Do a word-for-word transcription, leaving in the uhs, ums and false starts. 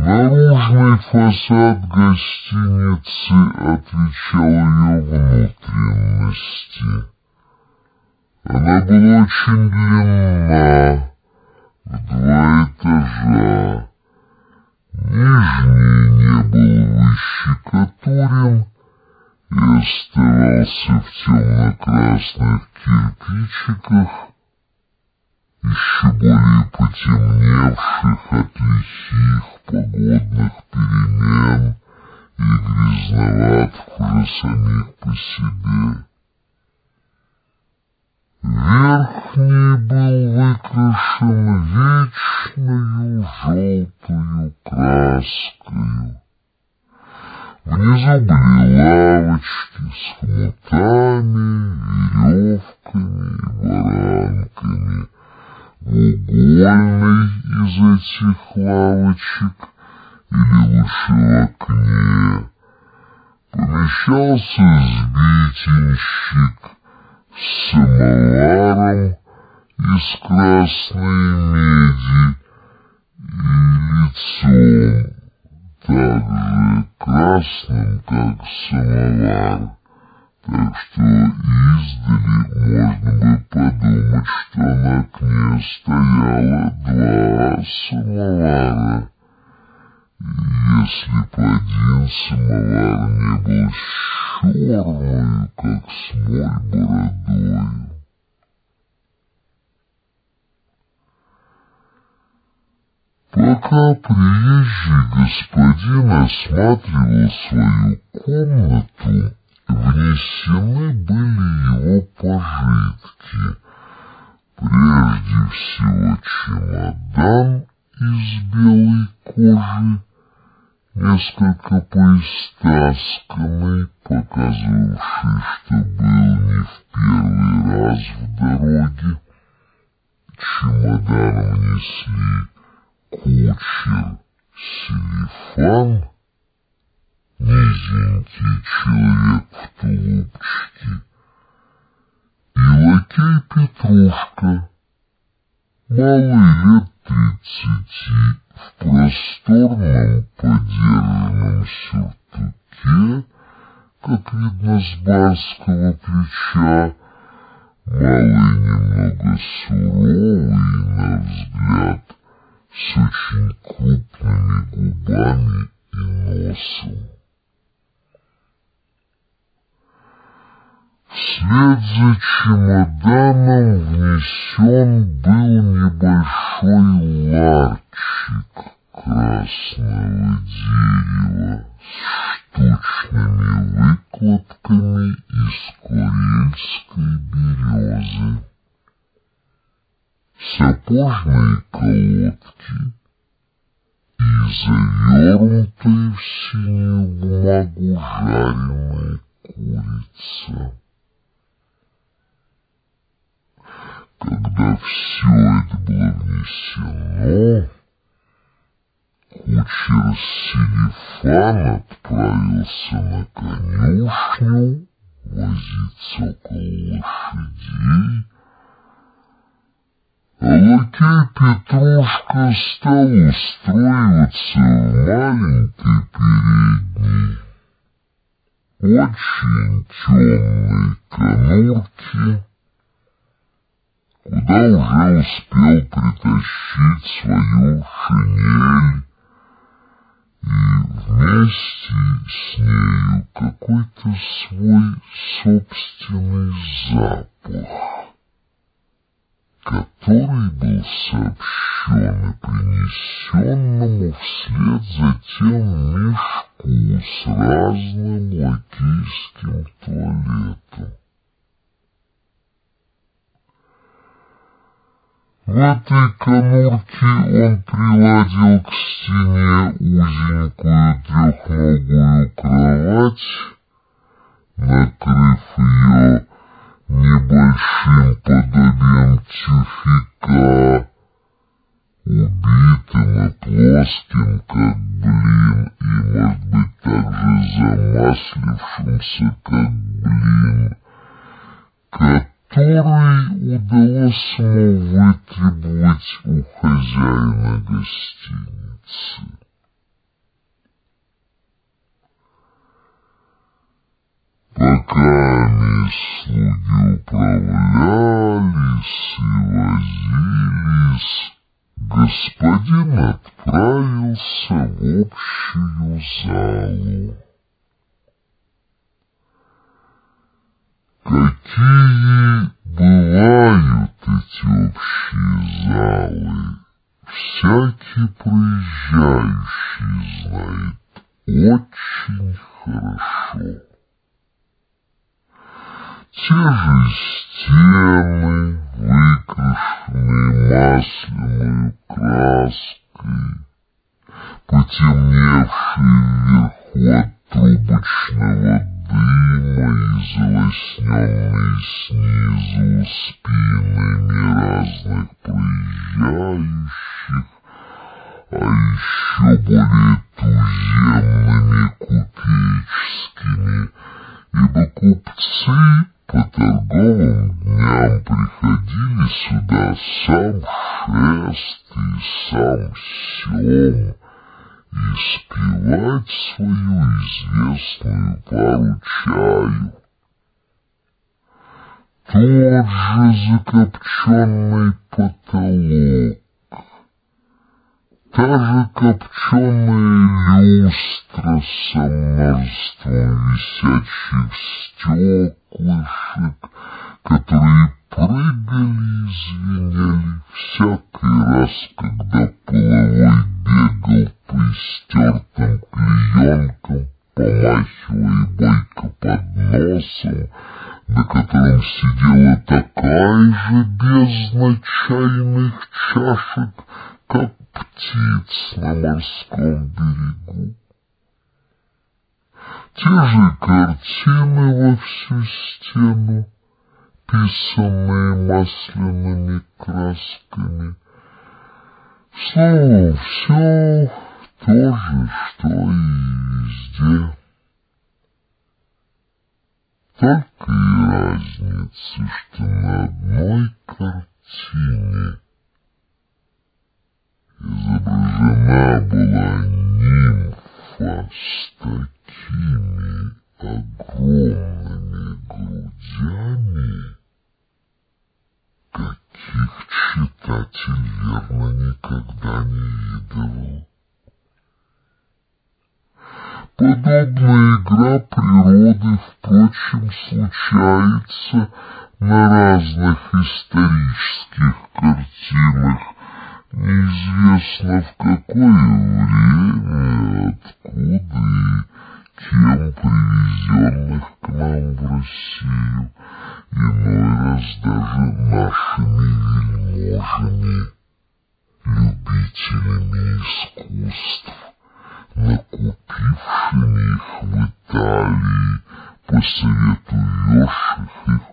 Наружный фасад гостиницы отвечал ее внутренности. Она была очень длинна, в два этажа. Нижний не был выщекотурен и оставался в темно-красных кирпичиках, еще более потемневших от лихих погодных перемен и грязноватых уже самих по себе. Верхний был выкрашен вечною желтую краскою. Внизу были лавочки с хмутами, веревками и баранками. В угольной из этих лавочек, или лучше в окне, помещался сбитенщик с самоваром из красной меди и лицом, так же красным, как самовар, так что издали можно бы подумать, что на окне стояло два самовара, если б один самовар не был черную, как смоль, бородою. Пока приезжий господин осматривал свою комнату, внесены были его пожитки, прежде всего чемодан из белой кожи, несколько поистасканный, показывавший, что был не в первый раз в дороге. Чемодан внесли кучер Селифан, низенький человек в тулупчике, и лакей Петрушка, малый лет тридцати, в просторном подержанном сюртуке, как видно с барского плеча, малый немного суровый, на взгляд, с очень крупными губами и носом. Вслед за чемоданом внесен был небольшой ларчик красного дерева с штучными выкладками из курильской березы, сапожные колодки и завернутая в синюю бумагу жареная курица. Когда все это было внесено, кучер Селифан отправился на конюшню возиться около лошадей, а лакей Петрушка стал устроиваться в маленькой передней, очень темной конурке, куда уже успел притащить свою шинель, и вместе с нею какой-то свой собственный запах, который был сообщен и принесенному вслед за тем мешку с разным лакейским туалетом. В этой конурке он приладил к стене узенькую трехногую кровать, накрыв ее небольшим подобием тюфяка, убитым и плоским, как блин, и, может быть, также замаслившимся, как блин, который удалось ему вытребовать у хозяина гостиницы. Пока слуги управлялись и возились, господин отправился в общую залу. Какие бывают эти общие залы, всякий проезжающий знает очень хорошо. Те же стены, выкрашенные масляной краской, потемневшие вверху от трубочного дыма и залосненные снизу спинами разных проезжающих, а еще более туземными купеческими, ибо купцы по торговым дням приходили сюда сам шест и сам сем и спивать свою известную пару чаю. Тот же закопченный потолок, та же копченая люстра со множеством висячих стеклышек, которые прыгали и звенели всякий раз, когда половой бегал по истертым клеенкам, помахивая бойко под носом, на котором сидела такая же бездна чайных чашек, как птиц на морском берегу. Те же картины во всю стену, писанные масляными красками. Словом, все то же, что и везде. Только и разницы, что на одной картине изображена была нимфа с такими огромными грудями, каких читатель, верно, никогда не видывал. Подобная игра природы, впрочем, случается на разных исторических картинах, неизвестно в какое время, откуда и кем привезенных к нам в Россию, иной раз даже нашими вельможами, любителями искусств, накупившими их в Италии по совету везших их